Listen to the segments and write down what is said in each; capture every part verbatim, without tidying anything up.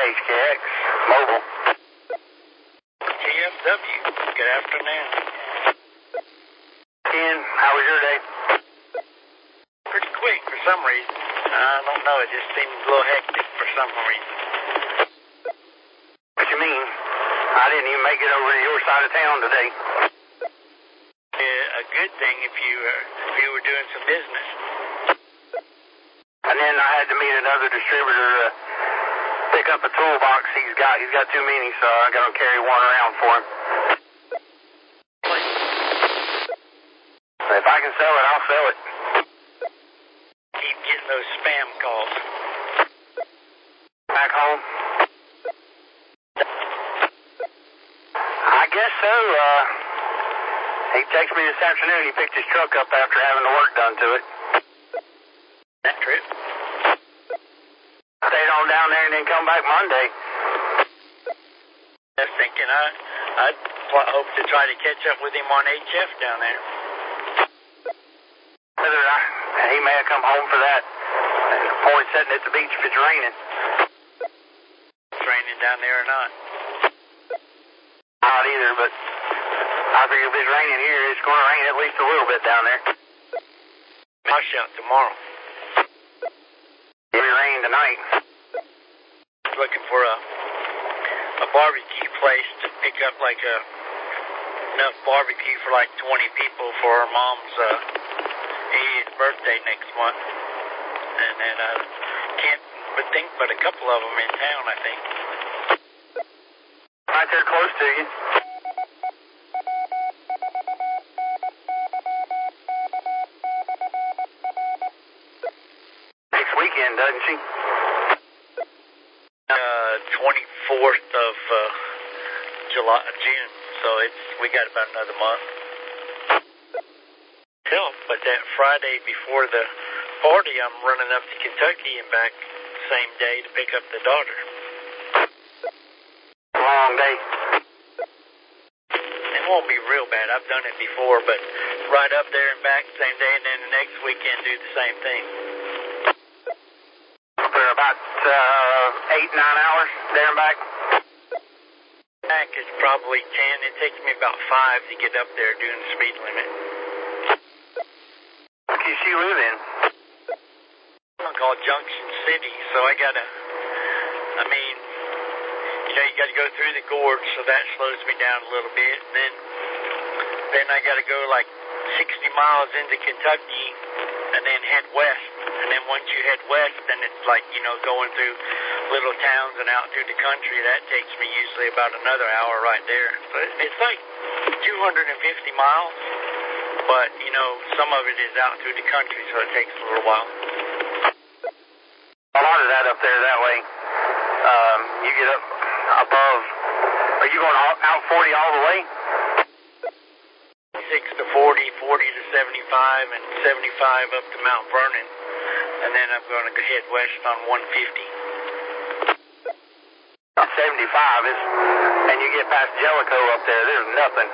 H K X Mobile. T F W, good afternoon. Ken, how was your day? Pretty quick for some reason. I don't know, it just seemed a little hectic for some reason. What you mean? I didn't even make it over to your side of town today. Yeah, a good thing if you, uh, if you were doing some business. And then I had to meet another distributor to pick up a toolbox he's got. He's got too many, so I got to carry one around for him. If I can sell it, I'll sell it. Keep getting those spam calls. Back home? I guess so. Uh, he texted me this afternoon. He picked his truck up after having the work done to it. That trip? Stayed on down there and then come back Monday. I was thinking I, I'd pl- hope to try to catch up with him on H F down there. Whether I, he may have come home for that. Point sitting at the beach if it's raining. It's raining down there or not? Not either, but I figure if it's raining here, it's going to rain at least a little bit down there. Wash out tomorrow. It'll rain tonight. Looking for a a barbecue place to pick up like a enough barbecue for like twenty people for our mom's uh, eightieth birthday next month. And then I can't but think but a couple of them in town, I think. Right there close to you. Next weekend, doesn't she? Uh, twenty-fourth of uh, July, June. So it's we got about another month. Hell, but that Friday before the party, I'm running up to Kentucky and back same day to pick up the daughter. Long day. It won't be real bad. I've done it before, but right up there and back same day, and then the next weekend do the same thing. For about uh, eight, nine hours there and back. Back is probably ten. It takes me about five to get up there doing the speed limit. What does she live in? I'm called Junction City, so I gotta, I mean, you know, you gotta go through the gorge, so that slows me down a little bit. And then, then I gotta go like sixty miles into Kentucky and then head west. And then once you head west, then it's like, you know, going through little towns and out through the country. That takes me usually about another hour right there. So it's like two hundred fifty miles, but, you know, some of it is out through the country, so it takes a little while. A lot of that up there that way. Um, you get up above. Are you going all, out forty all the way? six to forty, forty to seventy-five, and seventy-five up to Mount Vernon. And then I'm going to head west on one fifty. seventy-five is, and you get past Jellicoe up there, there's nothing.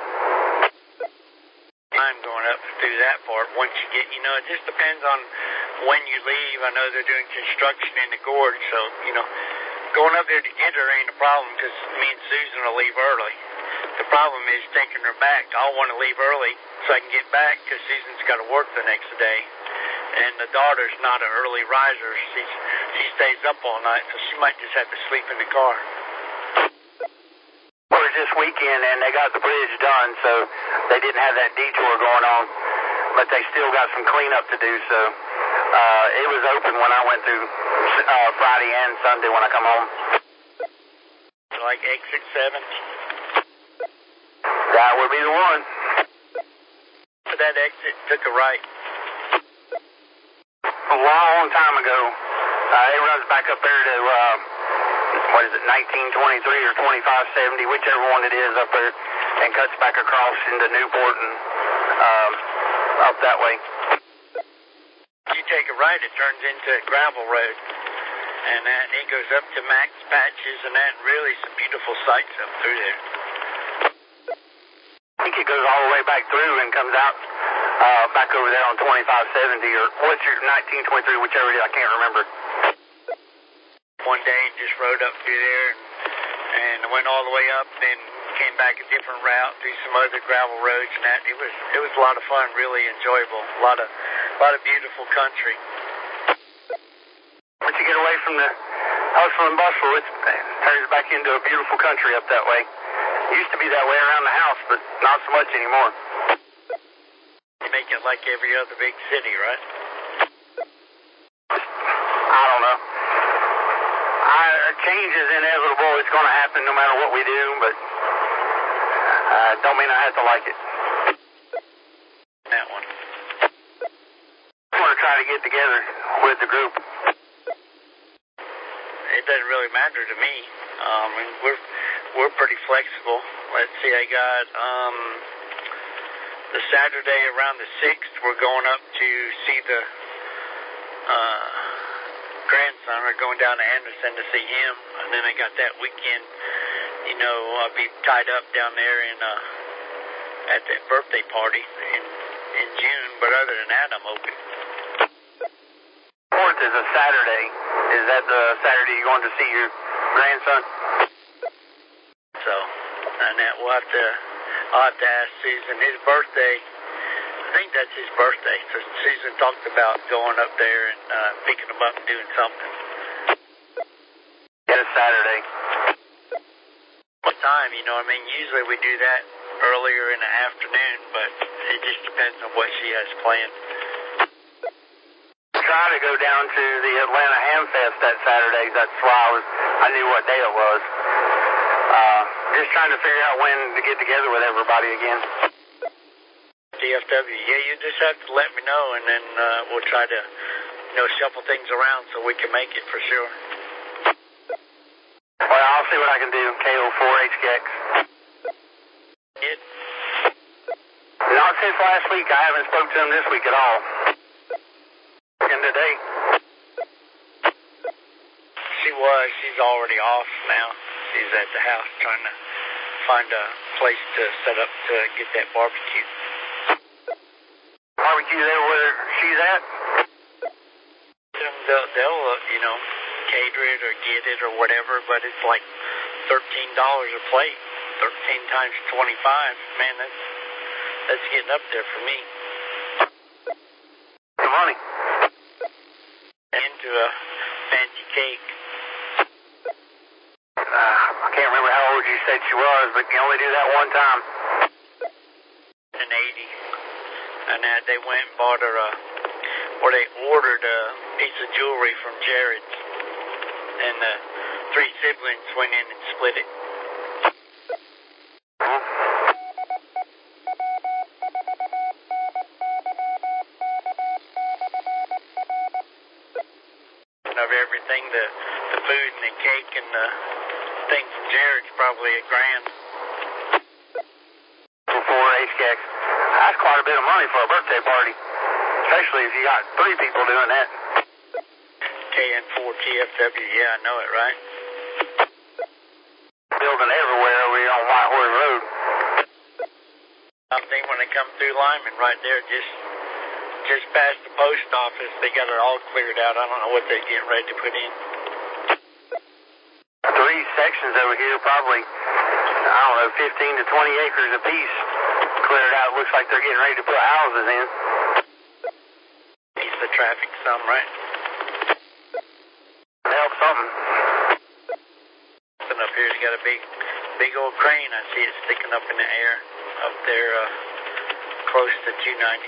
I'm going up through that part. Once you get, you know, it just depends on when you leave. I know they're doing construction in the gorge, so, you know, going up there to get her ain't a problem because me and Susan will leave early. The problem is taking her back. I'll want to leave early so I can get back because Susan's got to work the next day. And the daughter's not an early riser. She's, she stays up all night, so she might just have to sleep in the car. Well, it was this weekend, and they got the bridge done, so they didn't have that detour going on. But they still got some cleanup to do, so uh, it was open when I went through uh, Friday and Sunday when I come home. Like exit seven? That would be the one. For that exit, took a right. A long time ago. Uh, it runs back up there to, uh, what is it, nineteen twenty-three or twenty-five seventy, whichever one it is up there, and cuts back across into Newport and um, up that way. You take a right, it turns into a gravel road. And that, it goes up to Max Patches, and that really some beautiful sights up through there. I think it goes all the way back through and comes out uh, back over there on twenty-five seventy, or what's your nineteen twenty-three, whichever it is, I can't remember. one day and just rode up through there and, and went all the way up, then came back a different route through some other gravel roads and that. It was it was a lot of fun, really enjoyable. A lot of a lot of beautiful country. Once you get away from the hustle and bustle, it turns back into a beautiful country up that way. It used to be that way around the house, but not so much anymore. You make it like every other big city, right? I don't know. I, change is inevitable. It's going to happen no matter what we do, but uh, don't mean I have to like it. That one. I want to try to get together with the group. It doesn't really matter to me. Um, and we're we're pretty flexible. Let's see, I got um, the Saturday around the sixth. We're going up to see the uh, grandson. We're going down to Anderson to see him, and then I got that weekend. You know, I'll be tied up down there in uh, at that birthday party in in June. But other than that, I'm open. Fourth is a Saturday. Is that the Saturday you're going to see your grandson? So, and that we'll have to, I'll have to ask Susan. His birthday, I think that's his birthday. So Susan talked about going up there and uh, picking him up and doing something. Yeah, it's Saturday. What time? You know, I mean, usually we do that earlier in the afternoon, but it just depends on what she has planned. Try to go down to the Atlanta Ham Fest that Saturday. That's why I was, I knew what day it was. Uh, just trying to figure out when to get together with everybody again. D F W, yeah, you just have to let me know, and then uh, we'll try to, you know, shuffle things around so we can make it for sure. Well, I'll see what I can do. K O four H K X. It, Not since last week. I haven't spoke to him this week at all. Today. She was. She's already off now. She's at the house trying to find a place to set up to get that barbecue. Barbecue there where she's at? And they'll, they'll uh, you know, cater it or get it or whatever, but it's like thirteen dollars a plate. thirteen times twenty-five. Man, that's, that's getting up there for me. The money. Into a fancy cake. Uh, I can't remember how old you said she was, but you only do that one time. An eighty. And uh, they went and bought her a, or they ordered a piece of jewelry from Jared's. And the three siblings went in and split it. Of everything, the the food and the cake and the thing from Jared's probably a grand. For H K X. That's quite a bit of money for a birthday party, especially if you got three people doing that. K N four T F W, yeah, I know it, right? Building everywhere over here on White Horse Road. I think when they come through Lyman, right there, just just past the post office, they got it all cleared out. I don't know what they're getting ready to put in. Three sections over here, probably, I don't know, fifteen to twenty acres apiece. Cleared out. Looks like they're getting ready to put houses in. Ease the traffic some, right? Help something. Something up here's got a big, big old crane. I see it sticking up in the air up there, uh, close to two ninety.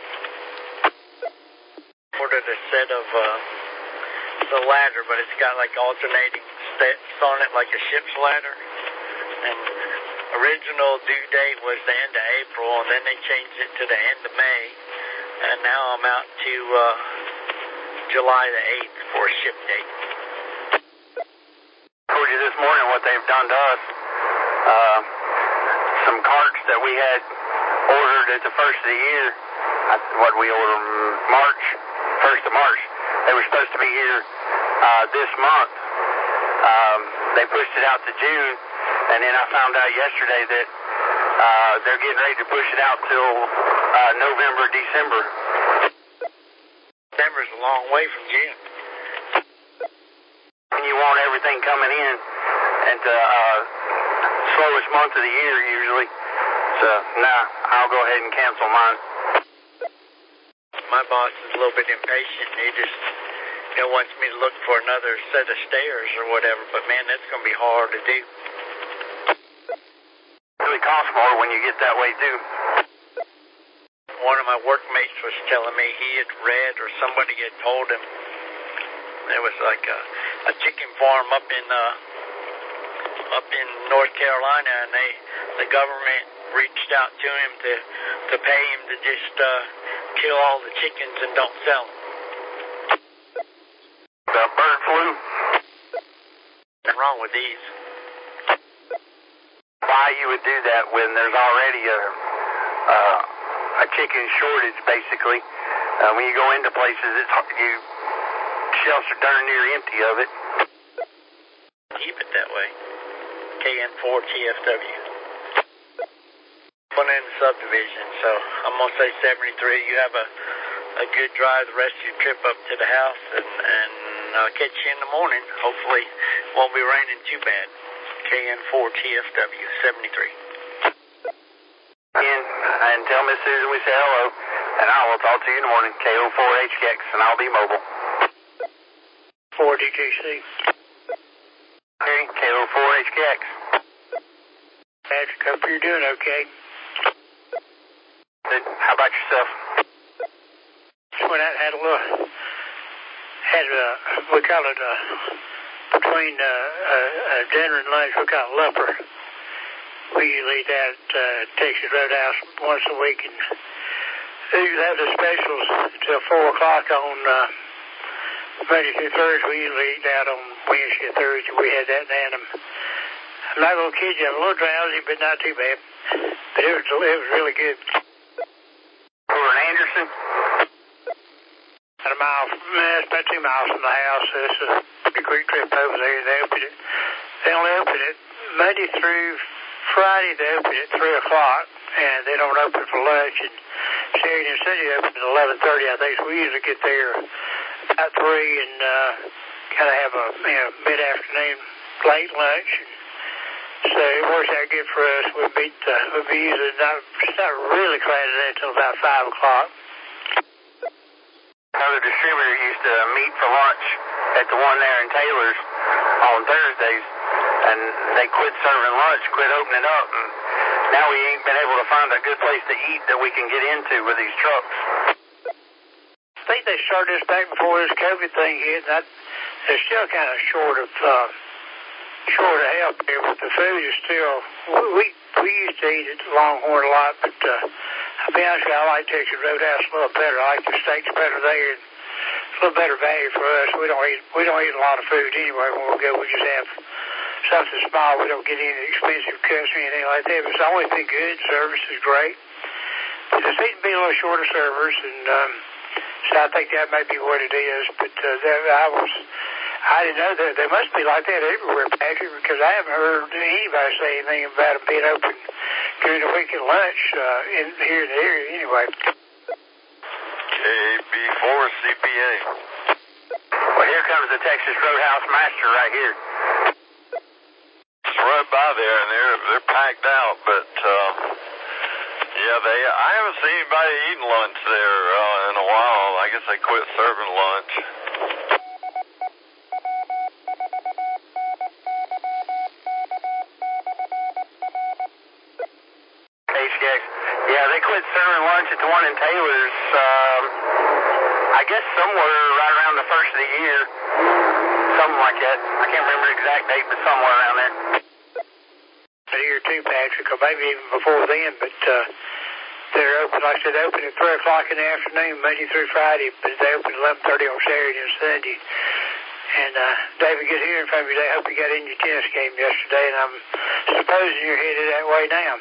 Ordered a set of uh, the ladder, but it's got like alternating steps on it, like a ship's ladder. And original due date was the end of April, and then they changed it to the end of May. And now I'm out to uh, July the eighth for a ship date. I told you this morning what they've done to us. Uh, some carts that we had ordered at the first of the year. What did we order? March. First of March. They were supposed to be here uh, this month. Um, they pushed it out to June, and then I found out yesterday that uh, they're getting ready to push it out till uh, November, December. December's a long way from June. And you want everything coming in at the uh, slowest month of the year usually. So, nah, I'll go ahead and cancel mine. My boss is a little bit impatient. He just, you know, wants me to look for another set of stairs or whatever. But, man, that's going to be hard to do. It really costs more when you get that way, too. One of my workmates was telling me he had read or somebody had told him there was like a, a chicken farm up in uh, up in North Carolina, and they the government reached out to him to, to pay him to just uh, kill all the chickens and don't sell them. The bird flu? What's wrong with these? Why you would do that when there's already a uh, a chicken shortage, basically. Uh, when you go into places, it's hard, you shelves are darn near empty of it. Keep it that way. K N four T F W. One in the subdivision, so I'm going to say seventy-three. You have a, a good drive the rest of your trip up to the house, and, and I'll catch you in the morning. Hopefully it won't be raining too bad. K N four T F W, seventy-three. And, and tell Miss Susan we say hello, and I will talk to you in the morning. K O four H K X, and I'll be mobile. four D J C. Okay, K O four H K X. Patrick, hope you're doing okay. Good. How about yourself? Just went out and had a little, had a, we call it a, between a, a, a dinner and lunch, we call it lumper. We usually eat at uh, Texas Roadhouse once a week, and they usually have the specials until four o'clock on uh, Monday through Thursday. We usually eat out on Wednesday or Thursday. We had that in Annam. I'm not going to kid you, I'm a little drowsy, but not too bad. But it was, it was really good. Over in Anderson? About a mile, eh, it's about two miles from the house. So it's a pretty quick trip over there. They open it. They only open it Monday through Friday. They open at three o'clock, and they don't open for lunch. And Saturday and Sunday they open at eleven thirty, I think. So we usually get there about three and uh, kind of have a you know mid afternoon late lunch. So it works out good for us. We beat uh, we be usually not it's not really crowded until about five o'clock. Another distributor used to meet for lunch at the one there in Taylor's on Thursdays, and they quit serving lunch, quit opening up, and now we ain't been able to find a good place to eat that we can get into with these trucks. I think they started this back before this COVID thing hit, and I, they're still kind of short of uh, short of help here, but the food is still. We we used to eat at Longhorn a lot, but uh, I'll be honest with you, I like Texas Roadhouse a little better. I like the steaks better there. And it's a little better value for us. We don't eat we don't eat a lot of food anyway. When we go, we just have something small. We don't get any expensive cuts or anything like that. But it's always been good. Service is great. But there seems to be a little shorter servers, and um, so I think that may be what it is. But uh, that, I was. I didn't know that they must be like that everywhere, Patrick, because I haven't heard anybody say anything about them being open during the week at lunch uh, in here in the area anyway. K B four C P A. Well, here comes the Texas Roadhouse Master right here. Just right by there, and they're they're packed out, but uh, yeah, they. I haven't seen anybody eating lunch there uh, in a while. I guess they quit serving lunch. Yeah, they quit serving lunch at the one in Taylor's, um, I guess somewhere right around the first of the year. Something like that. I can't remember the exact date, but somewhere around there. A year or two, Patrick, or maybe even before then, but uh, they're open, like I said, they open at three o'clock in the afternoon, Monday through Friday, but they open at eleven thirty on Saturday and Sunday. And uh, David, good hearing from you today. I hope you got in your tennis game yesterday, and I'm supposing you're headed that way now.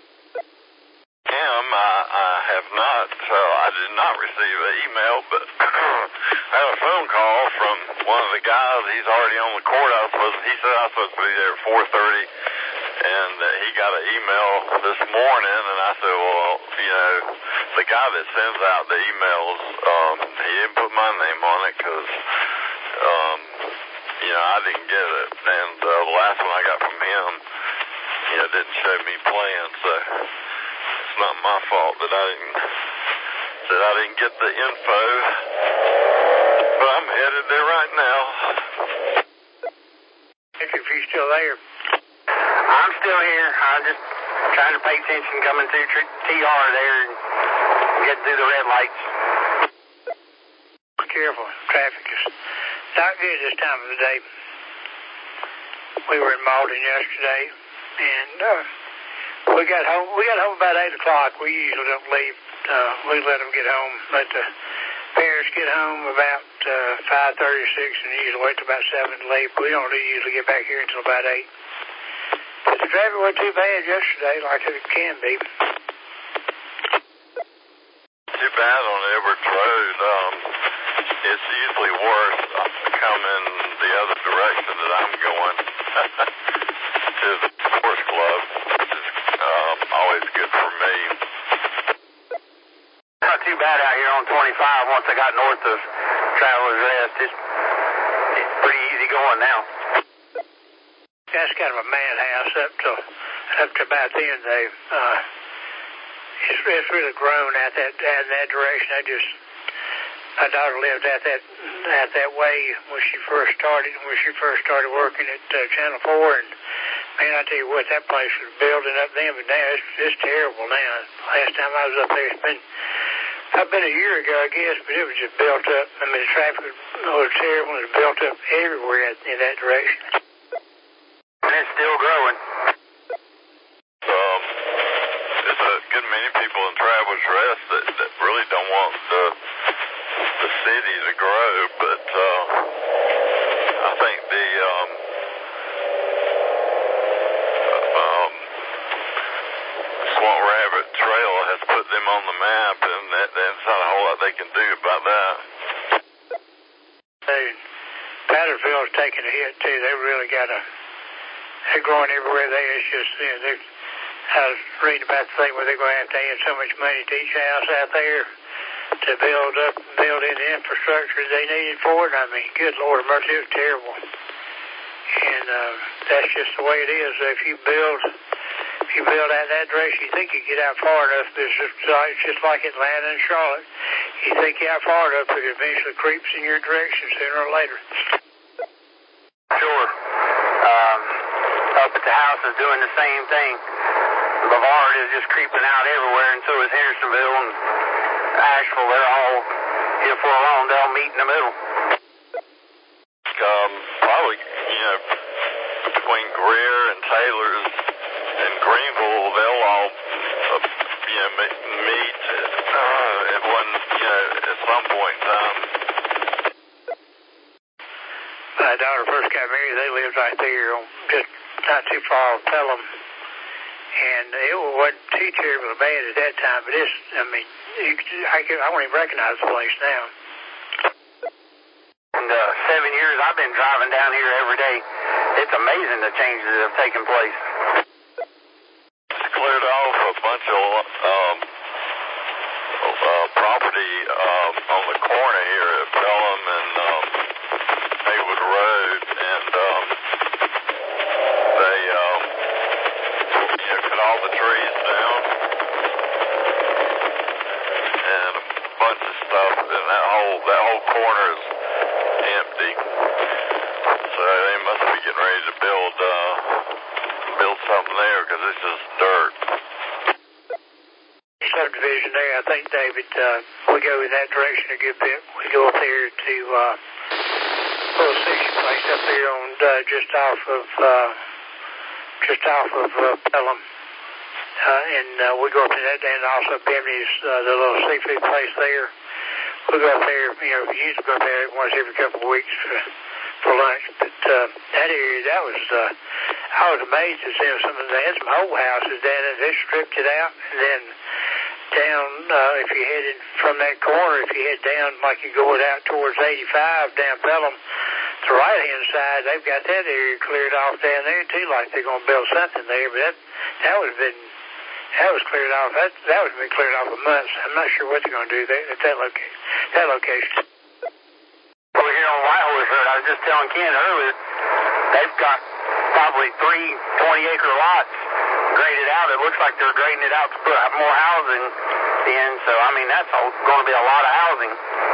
Am, I, I have not, so I did not receive an email, but I had a phone call from one of the guys. He's already on the court. I was supposed, he said I was supposed to be there at four thirty, and uh, he got an email this morning, and I said, well, you know, the guy that sends out the emails, um, he didn't put my name on it because, um, you know, I didn't get it. And uh, the last one I got from him, you know, didn't show me plans. So it's not my fault that I didn't that I didn't get the info. But I'm headed there right now. If you're still there. I'm still here. I'm just trying to pay attention coming through T R there and getting through the red lights. Be careful. Traffic is not good this time of the day. We were in Malden yesterday, and uh, we got home. We got home about eight o'clock. We usually don't leave. Uh, we let them get home. Let the parents get home about uh, five thirty or six, and usually wait till about seven to leave. We don't usually get back here until about eight. But the traffic wasn't too bad yesterday, like it can be. Too bad on Edwards Road. Um, it's usually worse coming the other direction that I'm going to the sports club, which is um, always good for me. Not too bad out here on twenty-five once I got north of Travelers Rest. It's, it's pretty easy going now. That's kind of a madhouse up to up to about then. They uh, it's, it's really grown out that out in that direction. I just my daughter lived out that out that way when she first started when she first started working at uh, Channel Four, and man, I tell you what, that place was building up then, but now it's it's terrible now. Last time I was up there, it's been I've been a year ago, I guess, but it was just built up. I mean, the traffic was, was terrible. It was built up everywhere in that direction. And it's still growing. Um, there's a good many people in Travelers Rest that, that really don't want the the city to grow, but uh, I think the um, um, Swamp Rabbit Trail has put them on the map, and that, there's not a whole lot they can do about that. Hey, Pattersville's taking a hit too. They really got a. They're growing everywhere there. It's just, you know, they, I was reading about the thing where they're going to have to add so much money to each house out there to build up, build in the infrastructure they needed for it. I mean, good Lord, mercy, it was terrible. And uh, that's just the way it is. If you build, if you build out that direction, you think you get out far enough. It's just, it's just like Atlanta and Charlotte. You think you out far enough, it eventually creeps in your direction sooner or later. Sure. Um, up at the house is doing the same thing. Bavard is just creeping out everywhere, and so is Hendersonville and Asheville. They're all here for long. They'll meet in the middle. Um, probably, you know, between Greer and Taylor's and Greenville, they'll all, uh, you know, meet uh, at one, you know, at some point in time. My daughter first got married, they lived right there, just not too far from Pelham. And it wasn't too terribly bad at that time, but it's, I mean, you, I, can, I won't even recognize the place now. In the seven years I've been driving down here every day, it's amazing the changes that have taken place. It's cleared off a bunch of um, uh, property um, on the corner here at Pelham and um, Haywood Road, and um, they um, you know, cut all the trees down and a bunch of stuff, and that whole that whole corner is empty. So they must be getting ready to build uh, build something there because it's just dirt. Subdivision there, I think, David, uh, we go in that direction a good bit. We go up there to uh, a little section place up there on uh, just off of uh, just off of uh, Pelham, uh, and uh, we go up to that, and also Bimney's, uh, the little seafood place there. We go up there, you know, we usually go up there once every couple of weeks for, for lunch. But uh, that area, that was, uh, I was amazed to see some of, they had some old houses down there. They stripped it out, and then down, uh, if you headed from that corner, if you head down like you're going out towards eighty-five down Pelham, the right-hand side, they've got that area cleared off down there too, like they're going to build something there. But that that was been that was cleared off. That that was been cleared off for months. I'm not sure what they're going to do there at that location. That location. Over here on on Whitehorse Road. I was just telling Ken earlier, they've got probably three twenty-acre lots graded out. It looks like they're grading it out to put more housing in. So, I mean, that's going to be a lot of housing.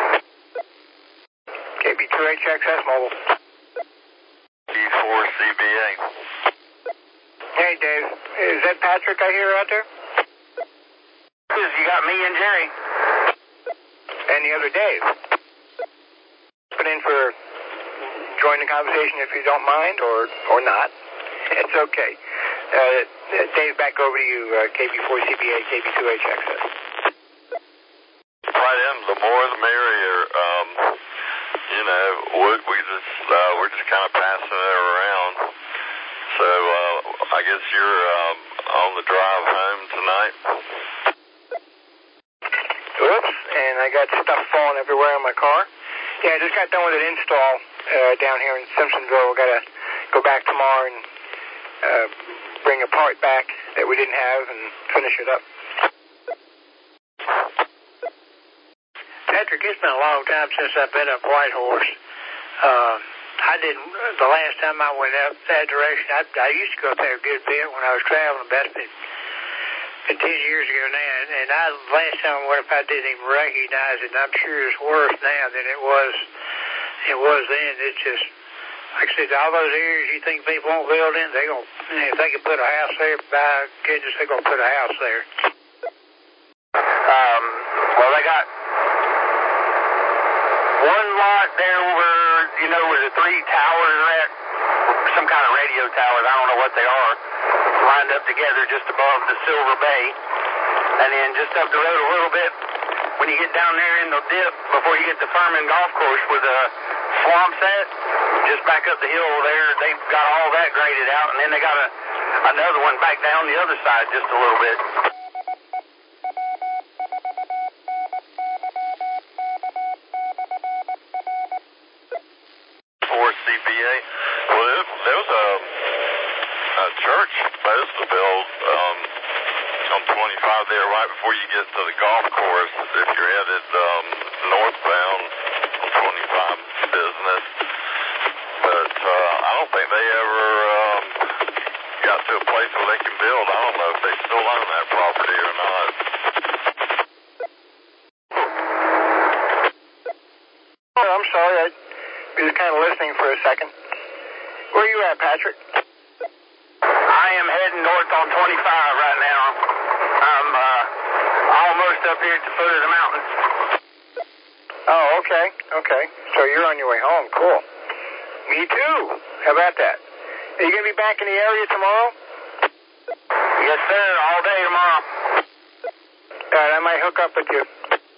K B two H X S Mobile. D four C B A. Hey, Dave. Is that Patrick I hear out there? You got me and Jerry. And the other Dave. Put in for join the conversation if you don't mind, or or not. It's okay. Uh, Dave, back over to you, uh, K B four C B A, K B two H X S. Right in, the more the merrier. Um, you know, we, we just, uh, we're just kind of passing it around. So, uh, I guess you're um, on the drive home tonight. Oops, and I got stuff falling everywhere in my car. Yeah, I just got done with an install uh, down here in Simpsonville. We've got to go back tomorrow and uh, bring a part back that we didn't have and finish it up. Patrick, it's been a long time since I've been up Whitehorse. Uh, I didn't, the last time I went up that direction, I, I used to go up there a good bit when I was traveling, but that's been, been ten years ago now. And, and I, last time I went up, I didn't even recognize it. And I'm sure it's worse now than it was, it was then. It's just, like I said, all those areas you think people won't build in, they're going to, if they can put a house there, by goodness, they're going to put a house there. Um, well, they got one lot there where, you know, where the three towers are at, some kind of radio towers, I don't know what they are, lined up together just above the Silver Bay. And then just up the road a little bit, when you get down there in the dip, before you get to Furman Golf Course where the swamp's at, just back up the hill there, they've got all that graded out. And then they got a, another one back down the other side just a little bit. C B A. Well, it, there was a, a church supposed to build um, on twenty-five there right before you get to the golf course if you're headed um, northbound on twenty-five business. But uh, I don't think they ever um, got to a place where they can build. I don't know if they still own that property or not. Oh, I'm sorry. I was just kind of listening for a second. Where are you at, Patrick? I am heading north on twenty-five right now. I'm uh, almost up here at the foot of the mountain. Oh, okay, okay. So you're on your way home. Cool. Me too. How about that? Are you going to be back in the area tomorrow? Yes, sir. All day tomorrow. All right, I might hook up with you.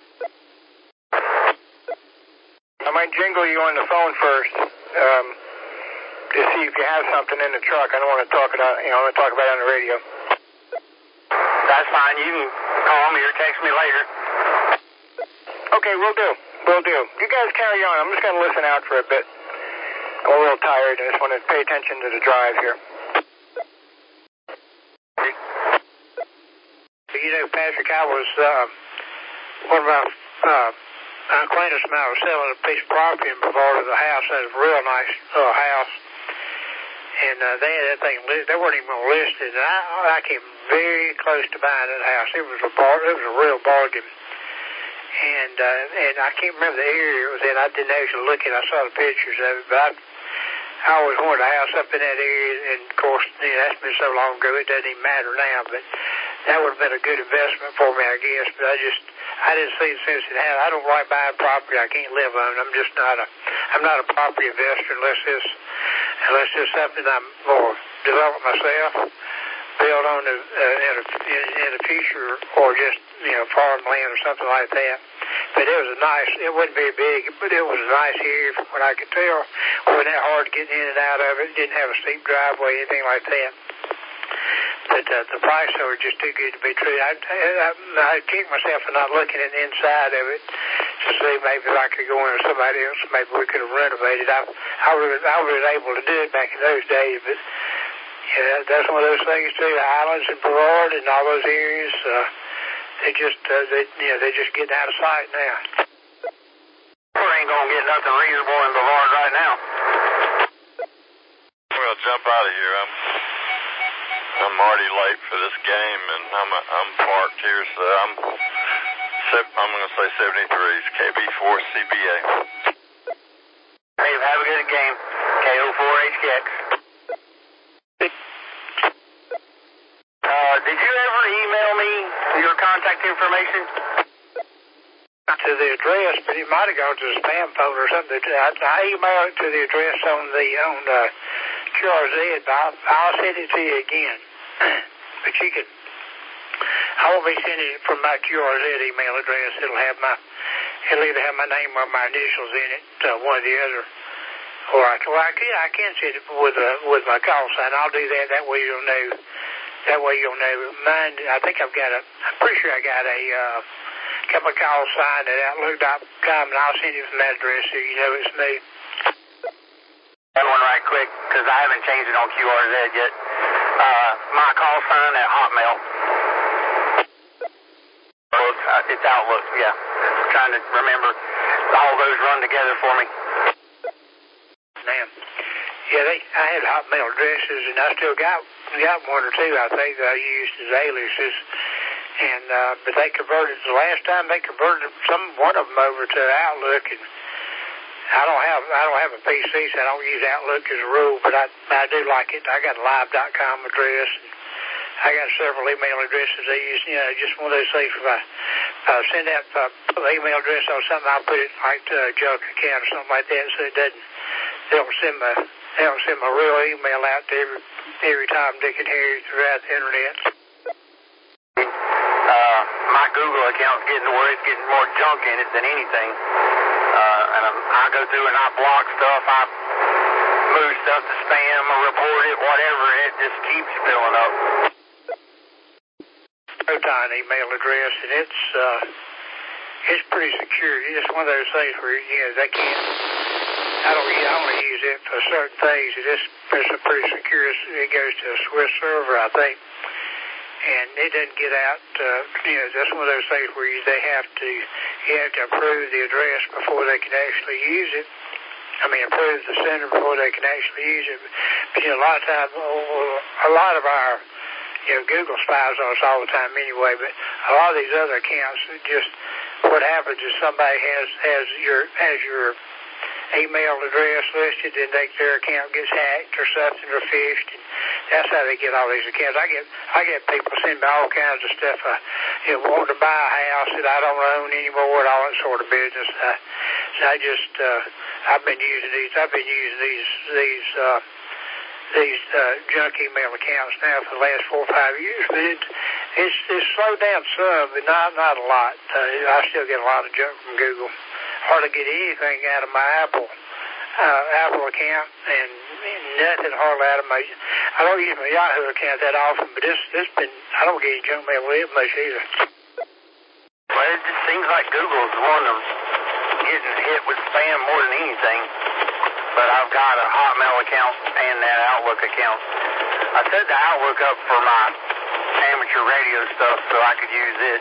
I might jingle you on the phone first, um, to see if you have something in the truck. I don't want to talk about, you know, I want to talk about it on the radio. That's fine. You can call me or text me later. Okay, we'll do. We'll do. You guys carry on. I'm just going to listen out for a bit. I'm a little tired. I just want to pay attention to the drive here. You know, Patrick, I was, uh, one of my, uh, acquaintance of mine was selling a piece of property in Brevard of the house. That was a real nice uh, house. And uh, they had that thing listed. They weren't even going to list it. And I, I came very close to buying that house. It was a bar, it was a real bargain. And uh, and I can't remember the area it was in. I didn't actually look at it. I saw the pictures of it. But I, I always wanted a house up in that area. And, of course, you know, that's been so long ago, it doesn't even matter now. But that would have been a good investment for me, I guess. But I just, I didn't see the sense in having. I don't like buying property I can't live on. I'm just not a, I'm not a property investor unless it's, unless it's something I'm going to develop myself, build on the, uh, in, a, in, in the future, or just, you know, farmland or something like that. But it was a nice, it wasn't very big, but it was a nice area from what I could tell. It wasn't that hard getting in and out of it. It didn't have a steep driveway, anything like that. But uh, the price was just too good to be true. I, I, I kicked myself for not looking at the inside of it to see maybe if I could go in with somebody else. Maybe we could have renovated. I, I, was, I was able to do it back in those days, but yeah, that's one of those things too. The islands and Brevard and all those areas, uh, they just, uh, they, you know, they're just getting out of sight now. Spring ain't going to get nothing reasonable in Brevard right now. Well, jump out of here. I'm I'm already late for this game, and I'm I'm parked here, so I'm I'm going to say seventy-three. It's K B four C B A. Hey, have a good game. K O four H K X. Uh, did you ever email me your contact information? To the address, but it might have gone to the spam folder or something. I, I emailed it to the address on the on uh, Q R Z, but I'll, I'll send it to you again. But you can, I won't be sending it from my Q R Z email address. It'll have my, it'll either have my name or my initials in it, uh, one or the other. Or I can, well, I can, I can send it with uh, with my call sign. I'll do that. That way you'll know. That way you'll know. Mine, I think I've got a. I'm pretty sure I got a. Uh, Kept my call sign at outlook dot com, and I'll send you from that address so you know it's me. That one right quick, because I haven't changed it on Q R Z yet. Uh, my call sign at Hotmail. Uh, it's Outlook, yeah. I'm trying to remember. All those run together for me. Damn. Yeah, they, I had Hotmail addresses, and I still got got one or two, I think, that I used as aliases. And uh, but they converted the last time they converted some one of them over to Outlook, and I don't have I don't have a P C, so I don't use Outlook as a rule. But I I do like it. I got a live dot com address. And I got several email addresses I use. You know, just one of those things. If I, if I send out uh, put an email address on something, I'll put it like to a junk account or something like that, so it doesn't they don't send my they don't send my real email out to every every Tom, Dick, and Harry throughout the internet. Uh, my Google account's getting to where it's getting more junk in it than anything. Uh, and I'm, I go through and I block stuff, I move stuff to spam or report it, whatever, and it just keeps filling up. Proton email address, and it's uh, it's pretty secure. It's one of those things where you know they can't. I don't. I only use it for certain things. It is it's a pretty secure. It goes to a Swiss server, I think. And it doesn't get out, uh, you know, that's one of those things where you, they have to, you have to approve the address before they can actually use it. I mean, approve the sender before they can actually use it. But, you know, a lot of times, a lot of our, you know, Google spies on us all the time anyway, but a lot of these other accounts, just, what happens is somebody has, has your, has your email address listed, and they, their account gets hacked or something or phished, and that's how they get all these accounts. I get I get people send me all kinds of stuff. Uh, you know, wanting to buy a house that I don't own anymore, and all that sort of business. Uh, so I just uh, I've been using these. I've been using these these uh, these uh, junk email accounts now for the last four or five years. But it, it's it's slowed down some, but not not a lot. Uh, I still get a lot of junk from Google. Hardly get anything out of my Apple uh, Apple account, and nothing hardly out of my. I don't use my Yahoo account that often, but this this been I don't get any junk mail with it much either. Well, it just seems like Google's the one of getting hit with spam more than anything. But I've got a Hotmail account and that Outlook account. I set the Outlook up for my amateur radio stuff so I could use it.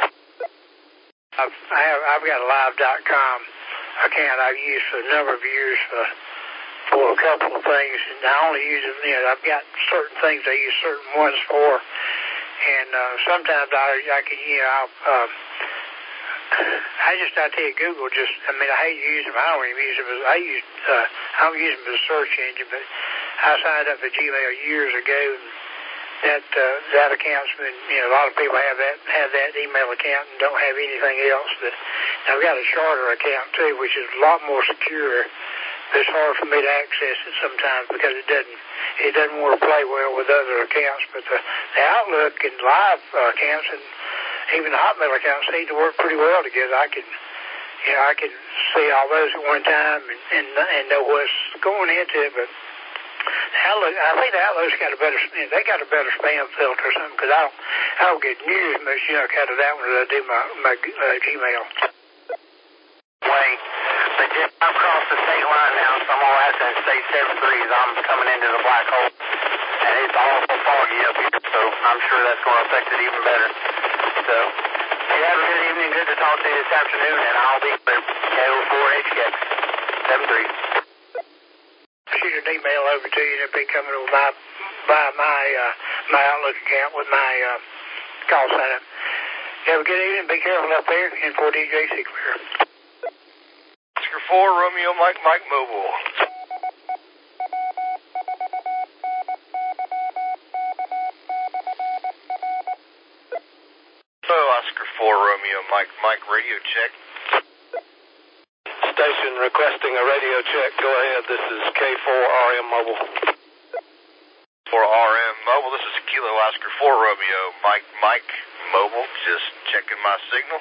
I've, I have, I've got a live dot com account I've used for a number of years for for a couple of things, and I only use it, you know, I've got certain things I use certain ones for, and uh, sometimes I, I can, you know, I'll, uh, I just, I tell you, Google just, I mean, I hate to use them, I don't even use them as, I use, uh, I don't use them as a search engine, but I signed up for Gmail years ago, and that, uh, that account's been, you know, a lot of people have that, have that email account and don't have anything else, but I've got a Charter account too, which is a lot more secure. It's hard for me to access it sometimes because it doesn't it doesn't want to play well with other accounts. But the, the Outlook and Live uh, accounts and even the Hotmail accounts seem to work pretty well together. I can you know I can see all those at one time and and, and know what's going into it. But the Outlook, I think the Outlook's got a better they got a better spam filter or something because I don't I don't get near as much junk out of that one as I do my my uh, Gmail. Wait. But just I've crossed the state line now, so I'm all after state seven three as I'm coming into the black hole. And it's awful foggy up here, so I'm sure that's going to affect it even better. So, have a good evening. Good to talk to you this afternoon, and I'll be there. K O four H K seven three. Shoot an email over to you, and it'll be coming over my, by my, uh, my Outlook account with my uh, call sign up. Have a good evening. Be careful up there in four D J C clear. Oscar four, Romeo Mike Mike Mobile. Hello, Oscar four, Romeo Mike Mike radio check. Station requesting a radio check. Go ahead. This is K four R M Mobile. For R M Mobile, this is Kilo Oscar four, Romeo Mike Mike Mobile. Just checking my signal.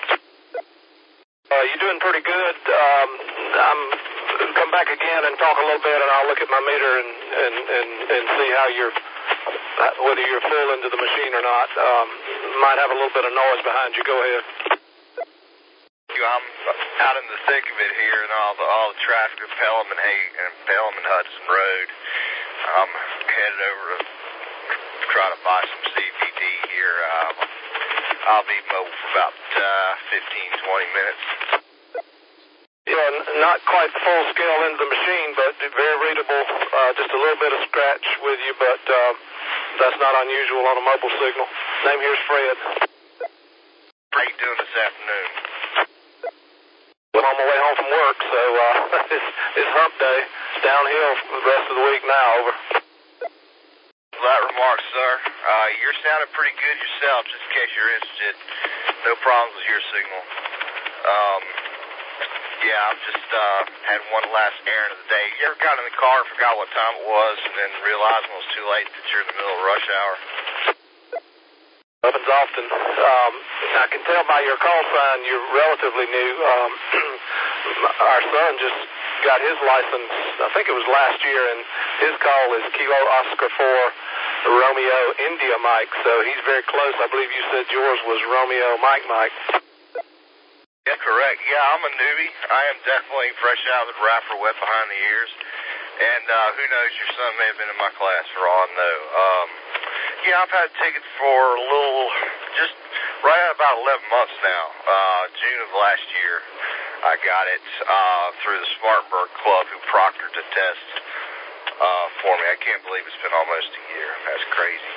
Uh, you're doing pretty good. Um, I'm come back again and talk a little bit, and I'll look at my meter and and and, and see how you're whether you're full into the machine or not. Um, might have a little bit of noise behind you. Go ahead. I'm out in the thick of it here, and all the all the traffic of Pelham and Hay and Pelham and Hudson Road. I'm headed over to try to buy some C B D here. Um, I'll be mobile for about uh, fifteen, twenty minutes. Yeah, not quite full scale into the machine, but very readable. Uh, just a little bit of scratch with you, but uh, that's not unusual on a mobile signal. Name here's Fred. How you doing this afternoon? I'm on my way home from work, so uh, it's, it's hump day. It's downhill for the rest of the week now. Over. That remark, sir. Uh, you're sounding pretty good yourself, just in case you're interested. No problems with your signal. Um, yeah, I've just uh, had one last errand of the day. You ever got in the car and forgot what time it was, and then realized when it was too late that you're in the middle of rush hour? Happens often. Um, I can tell by your call sign you're relatively new. Um, our son just got his license, I think it was last year, and his call is Kilo Oscar four Romeo India Mike, so he's very close. I believe you said yours was Romeo Mike Mike. Yeah, correct. Yeah, I'm a newbie. I am definitely fresh out of the wrapper, wet behind the ears. And uh, who knows, your son may have been in my class for all I know. Um, yeah, I've had tickets for a little, just right at about eleven months now. Uh, June of last year, I got it uh, through the Spartanburg Club, who proctored the test uh, for me. I can't believe it's been almost a year. That's crazy.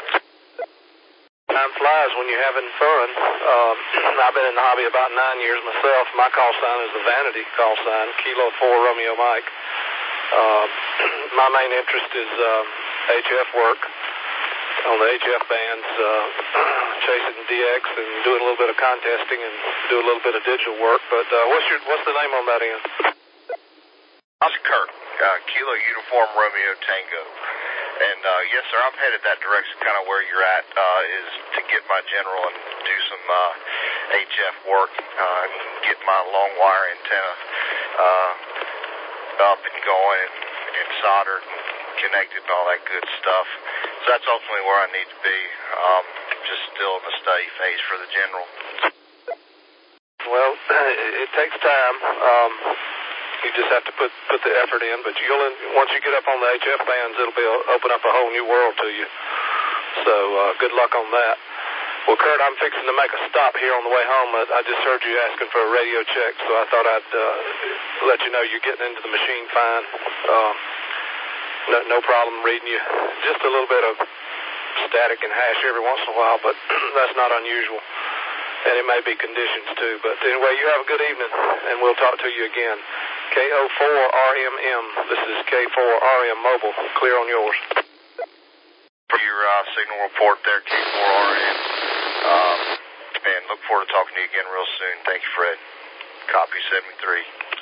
Time flies when you're having fun. Um, I've been in the hobby about nine years myself. My call sign is the Vanity call sign, Kilo four Romeo Mike. Uh, my main interest is uh, H F work on the H F bands, uh, chasing D X and doing a little bit of contesting and do a little bit of digital work. But uh, what's your what's the name on that end? I'm Kirk, uh, Kilo Uniform Romeo Tango. And, uh, yes, sir, I'm headed that direction, kind of where you're at, uh, is to get my general and do some, uh, H F work, uh, and get my long wire antenna, uh, up and going and, and soldered and connected and all that good stuff. So that's ultimately where I need to be, um, just still in the study phase for the general. Well, it takes time. Um, You just have to put put the effort in, but you'll once you get up on the H F bands, it'll be open up a whole new world to you. So uh, good luck on that. Well, Kurt, I'm fixing to make a stop here on the way home. I, I just heard you asking for a radio check, so I thought I'd uh, let you know you're getting into the machine fine. Um, no, no problem reading you. Just a little bit of static and hash every once in a while, but that's not unusual. And it may be conditions too. But anyway, you have a good evening, and we'll talk to you again. K O four R M M. This is K four R M Mobile. Clear on yours. For your uh, signal report there, K four R M. Um, and look forward to talking to you again real soon. Thank you, Fred. Copy seventy-three.